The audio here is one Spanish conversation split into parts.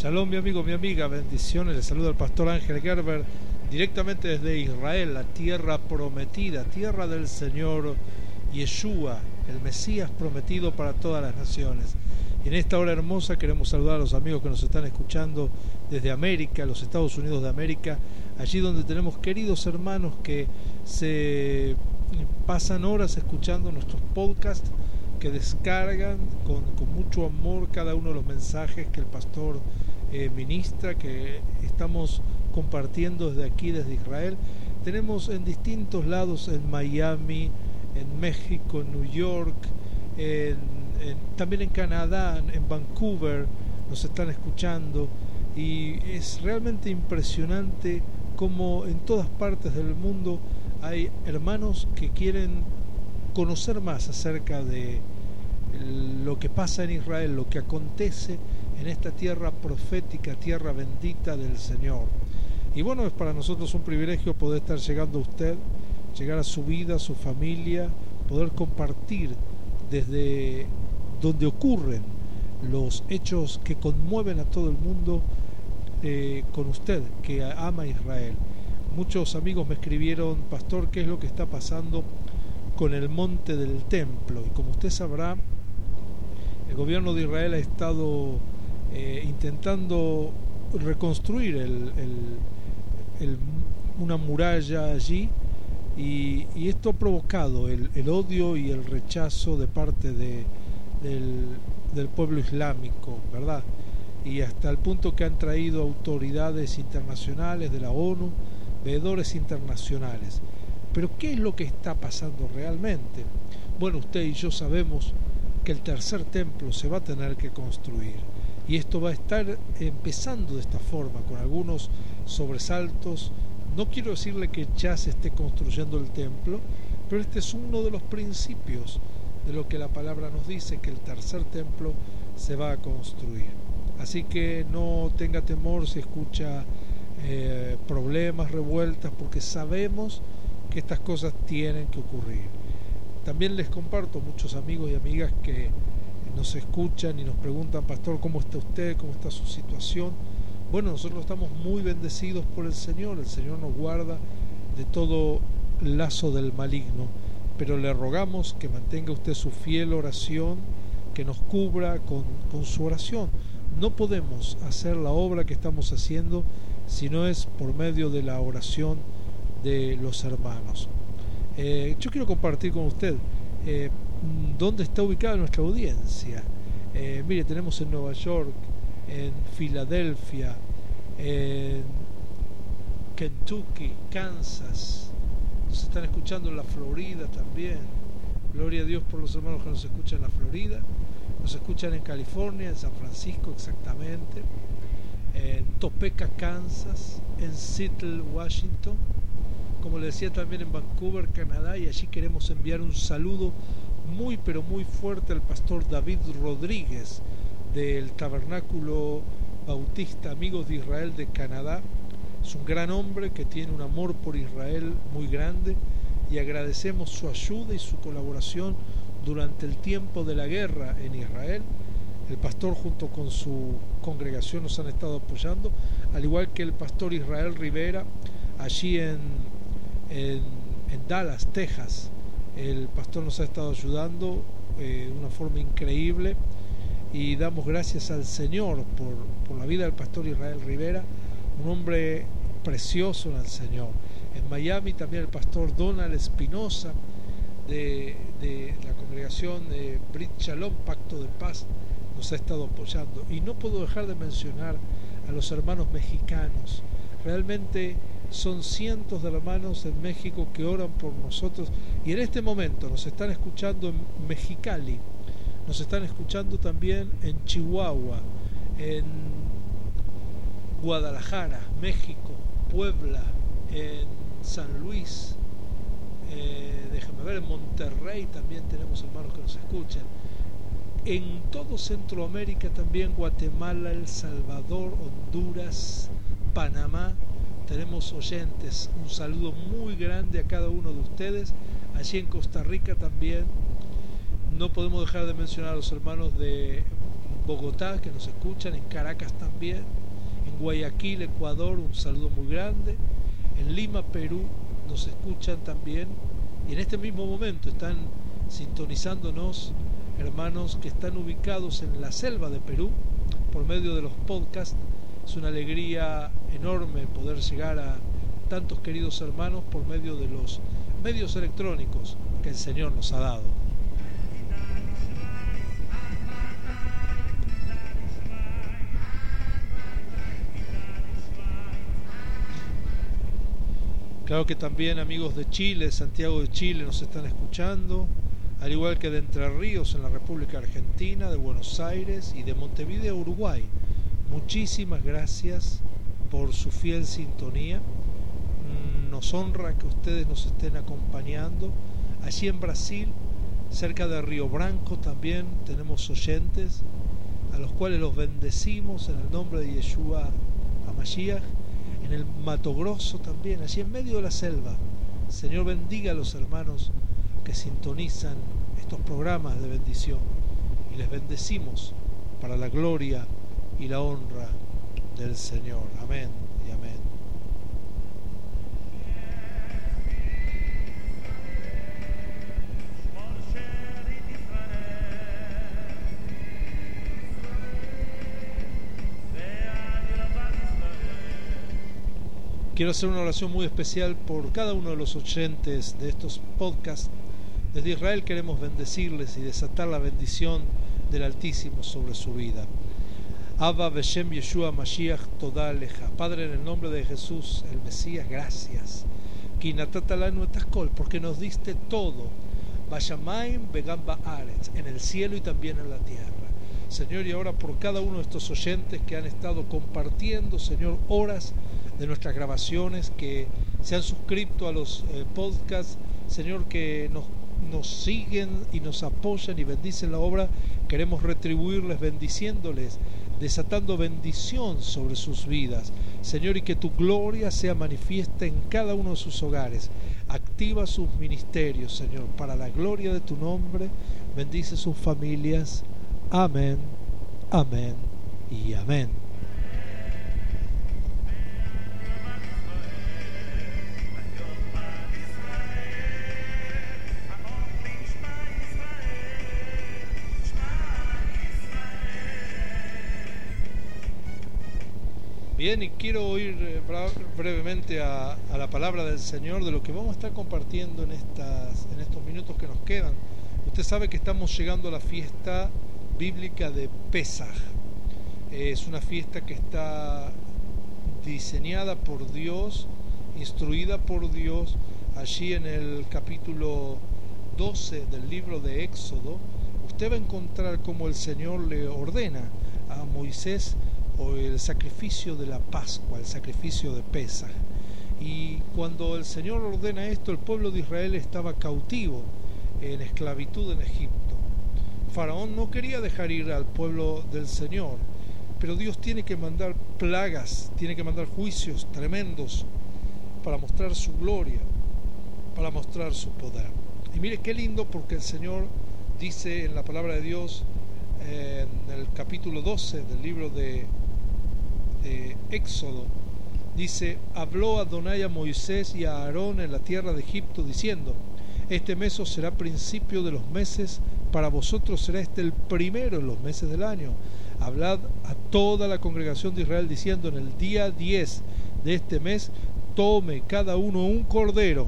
Shalom, mi amigo, mi amiga, bendiciones. Les saluda el pastor Ángel Gerber, directamente desde Israel, la tierra prometida, tierra del Señor Yeshua, el Mesías prometido para todas las naciones. Y en esta hora hermosa queremos saludar a los amigos que nos están escuchando desde América, los Estados Unidos de América, allí donde tenemos queridos hermanos que se pasan horas escuchando nuestros podcasts, que descargan con mucho amor cada uno de los mensajes que el pastor ministra, que estamos compartiendo desde aquí, desde Israel. Tenemos en distintos lados, en Miami, en México, en New York, también en Canadá, en Vancouver, nos están escuchando, y es realmente impresionante cómo en todas partes del mundo hay hermanos que quieren conocer más acerca de lo que pasa en Israel, lo que acontece en esta tierra profética, tierra bendita del Señor. Y bueno, es para nosotros un privilegio poder estar llegando a usted, llegar a su vida, a su familia, poder compartir desde donde ocurren los hechos que conmueven a todo el mundo con usted, que ama a Israel. Muchos amigos me escribieron: pastor, ¿qué es lo que está pasando con el monte del templo? Y como usted sabrá, el gobierno de Israel ha estado intentando reconstruir una muralla allí, y esto ha provocado el odio y el rechazo de parte del pueblo islámico, ¿verdad? Y hasta el punto que han traído autoridades internacionales de la ONU, veedores internacionales. Pero ¿qué es lo que está pasando realmente? Bueno, usted y yo sabemos que el tercer templo se va a tener que construir, y esto va a estar empezando de esta forma, con algunos sobresaltos. No quiero decirle que ya se esté construyendo el templo, pero este es uno de los principios de lo que la palabra nos dice, que el tercer templo se va a construir. Así que no tenga temor si escucha problemas, revueltas, porque sabemos que estas cosas tienen que ocurrir. También les comparto muchos amigos y amigas que nos escuchan y nos preguntan: pastor, ¿cómo está usted? ¿Cómo está su situación? Bueno, nosotros estamos muy bendecidos por el Señor nos guarda de todo lazo del maligno, pero le rogamos que mantenga usted su fiel oración, que nos cubra con su oración. No podemos hacer la obra que estamos haciendo si no es por medio de la oración de los hermanos. Yo quiero compartir con usted dónde está ubicada nuestra audiencia. Mire, tenemos en Nueva York, en Filadelfia, en Kentucky, Kansas, nos están escuchando en la Florida también. Gloria a Dios por los hermanos que nos escuchan en la Florida, nos escuchan en California, en San Francisco exactamente, en Topeka, Kansas, en Seattle, Washington, como le decía, también en Vancouver, Canadá. Y allí queremos enviar un saludo muy pero muy fuerte al pastor David Rodríguez del Tabernáculo Bautista Amigos de Israel de Canadá. Es un gran hombre que tiene un amor por Israel muy grande, y agradecemos su ayuda y su colaboración durante el tiempo de la guerra en Israel. El pastor junto con su congregación nos han estado apoyando, al igual que el pastor Israel Rivera allí en Dallas, Texas. El pastor nos ha estado ayudando de una forma increíble, y damos gracias al Señor por la vida del pastor Israel Rivera, un hombre precioso en el Señor. En Miami también el pastor Donald Espinosa de la congregación de Brit Shalom, Pacto de Paz, nos ha estado apoyando. Y no puedo dejar de mencionar a los hermanos mexicanos. Realmente son cientos de hermanos en México que oran por nosotros, y en este momento nos están escuchando en Mexicali, nos están escuchando también en Chihuahua, en Guadalajara, México, Puebla, en San Luis, déjame ver, en Monterrey también tenemos hermanos que nos escuchan, en todo Centroamérica también, Guatemala, El Salvador, Honduras, Panamá, tenemos oyentes. Un saludo muy grande a cada uno de ustedes. Allí en Costa Rica también. No podemos dejar de mencionar a los hermanos de Bogotá, que nos escuchan, en Caracas también, en Guayaquil, Ecuador, un saludo muy grande, en Lima, Perú, nos escuchan también, y en este mismo momento están sintonizándonos hermanos que están ubicados en la selva de Perú por medio de los podcasts. Es una alegría enorme poder llegar a tantos queridos hermanos por medio de los medios electrónicos que el Señor nos ha dado. Claro que también amigos de Chile, Santiago de Chile nos están escuchando, al igual que de Entre Ríos en la República Argentina, de Buenos Aires y de Montevideo, Uruguay. Muchísimas gracias por su fiel sintonía. Nos honra que ustedes nos estén acompañando. Allí en Brasil, cerca de Río Branco, también tenemos oyentes a los cuales los bendecimos en el nombre de Yeshua HaMashiach. En el Mato Grosso también, allí en medio de la selva. Señor bendiga a los hermanos que sintonizan estos programas de bendición y les bendecimos para la gloria y la honra del Señor. Amén y amén. Quiero hacer una oración muy especial por cada uno de los oyentes de estos podcasts. Desde Israel queremos bendecirles y desatar la bendición del Altísimo sobre su vida. Abba Beshem Yeshua Mashiach Toda Leja. Padre, en el nombre de Jesús, el Mesías, gracias. Kinatatalanu etaskol, porque nos diste todo. Vayamaim Begam Baaretz, en el cielo y también en la tierra. Señor, y ahora por cada uno de estos oyentes que han estado compartiendo, Señor, horas de nuestras grabaciones, que se han suscrito a los podcasts, Señor, que nos siguen y nos apoyan y bendicen la obra, queremos retribuirles bendiciéndoles, desatando bendición sobre sus vidas, Señor, y que tu gloria sea manifiesta en cada uno de sus hogares. Activa sus ministerios, Señor, para la gloria de tu nombre. Bendice sus familias. Amén, amén y amén. Bien, y quiero ir brevemente a la palabra del Señor, de lo que vamos a estar compartiendo en estos minutos que nos quedan. Usted sabe que estamos llegando a la fiesta bíblica de Pesaj. Es una fiesta que está diseñada por Dios, instruida por Dios. Allí en el capítulo 12 del libro de Éxodo, usted va a encontrar cómo el Señor le ordena a Moisés o el sacrificio de la Pascua, el sacrificio de Pesaj. Y cuando el Señor ordena esto, el pueblo de Israel estaba cautivo en esclavitud en Egipto. Faraón no quería dejar ir al pueblo del Señor, pero Dios tiene que mandar plagas, tiene que mandar juicios tremendos para mostrar su gloria, para mostrar su poder. Y mire qué lindo, porque el Señor dice en la palabra de Dios, en el capítulo 12 del libro de Éxodo, dice: habló Adonai a Moisés y a Aarón en la tierra de Egipto diciendo: este mes os será principio de los meses, para vosotros será este el primero en los meses del año. Hablad a toda la congregación de Israel diciendo: en el día 10 de este mes tome cada uno un cordero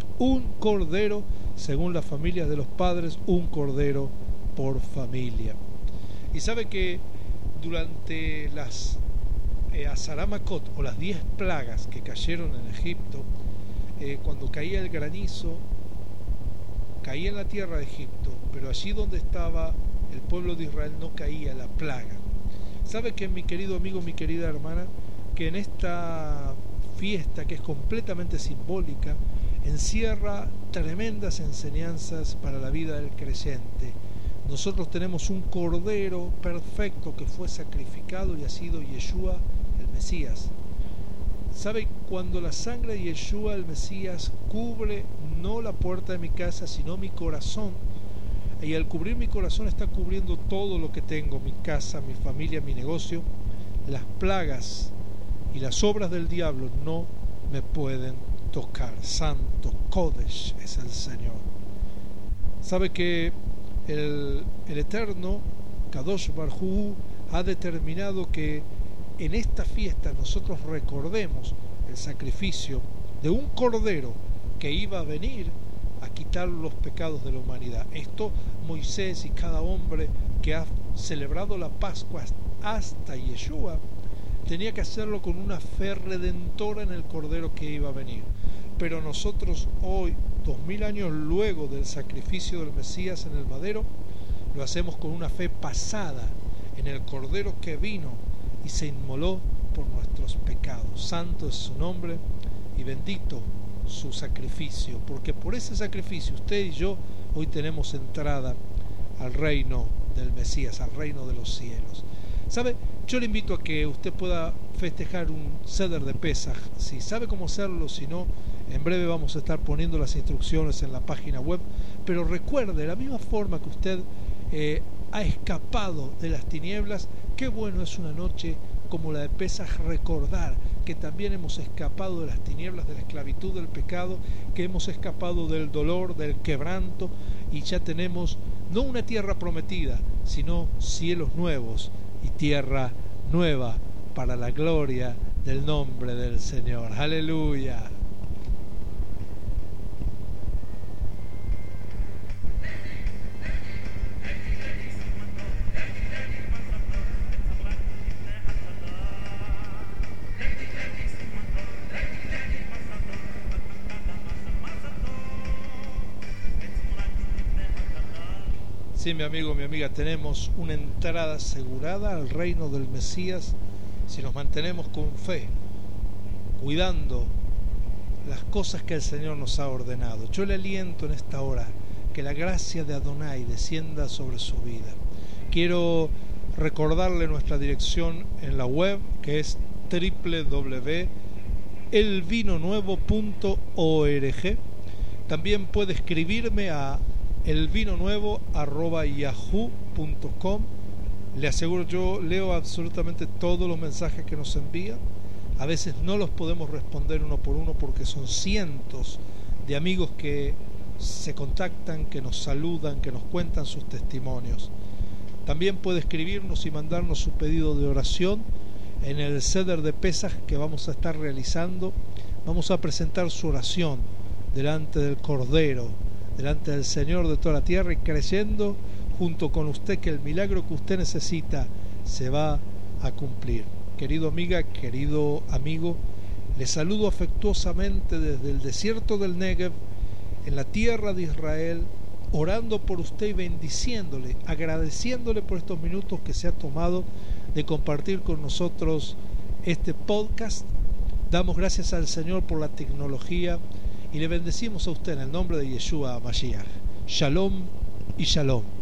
según las familias de los padres, un cordero por familia. Y sabe que durante las Azaramakot, o las 10 plagas que cayeron en Egipto, cuando caía el granizo, caía en la tierra de Egipto, pero allí donde estaba el pueblo de Israel no caía la plaga. ¿Sabe que, mi querido amigo, mi querida hermana, que en esta fiesta, que es completamente simbólica, encierra tremendas enseñanzas para la vida del creyente? Nosotros tenemos un cordero perfecto que fue sacrificado y ha sido Yeshua el Mesías. ¿Sabe? Cuando la sangre de Yeshua el Mesías cubre no la puerta de mi casa, sino mi corazón, y al cubrir mi corazón está cubriendo todo lo que tengo, mi casa, mi familia, mi negocio. Las plagas y las obras del diablo no me pueden tocar. Santo, Kodesh es el Señor. Sabe que el Eterno, Kadosh Baruj Hu, ha determinado que en esta fiesta nosotros recordemos el sacrificio de un cordero que iba a venir a quitar los pecados de la humanidad. Esto Moisés y cada hombre que ha celebrado la Pascua hasta Yeshua tenía que hacerlo con una fe redentora en el cordero que iba a venir. Pero nosotros hoy, 2000 años luego del sacrificio del Mesías en el madero, lo hacemos con una fe pasada en el cordero que vino y se inmoló por nuestros pecados. Santo es su nombre y bendito su sacrificio, porque por ese sacrificio usted y yo hoy tenemos entrada al reino del Mesías, al reino de los cielos. ¿Sabe? Yo le invito a que usted pueda festejar un Seder de Pesaj. Si sabe cómo hacerlo, si no, en breve vamos a estar poniendo las instrucciones en la página web. Pero recuerde, de la misma forma que usted ha escapado de las tinieblas, qué bueno es una noche como la de Pesaj recordar que también hemos escapado de las tinieblas, de la esclavitud del pecado, que hemos escapado del dolor, del quebranto, y ya tenemos no una tierra prometida, sino cielos nuevos y tierra nueva para la gloria del nombre del Señor. Aleluya. Sí, mi amigo, mi amiga, tenemos una entrada asegurada al reino del Mesías si nos mantenemos con fe, cuidando las cosas que el Señor nos ha ordenado. Yo le aliento en esta hora que la gracia de Adonai descienda sobre su vida. Quiero recordarle nuestra dirección en la web, que es www.elvinonuevo.org. También puede escribirme a elvinonuevo@yahoo.com. Le aseguro, yo leo absolutamente todos los mensajes que nos envían. A veces no los podemos responder uno por uno porque son cientos de amigos que se contactan, que nos saludan, que nos cuentan sus testimonios. También puede escribirnos y mandarnos su pedido de oración en el Seder de Pesaj que vamos a estar realizando. Vamos a presentar su oración delante del Cordero, delante del Señor de toda la tierra, y creyendo junto con usted que el milagro que usted necesita se va a cumplir. Querido amiga, querido amigo, le saludo afectuosamente desde el desierto del Negev, en la tierra de Israel, orando por usted y bendiciéndole, agradeciéndole por estos minutos que se ha tomado de compartir con nosotros este podcast. Damos gracias al Señor por la tecnología y le bendecimos a usted en el nombre de Yeshua Mashiach. Shalom y Shalom.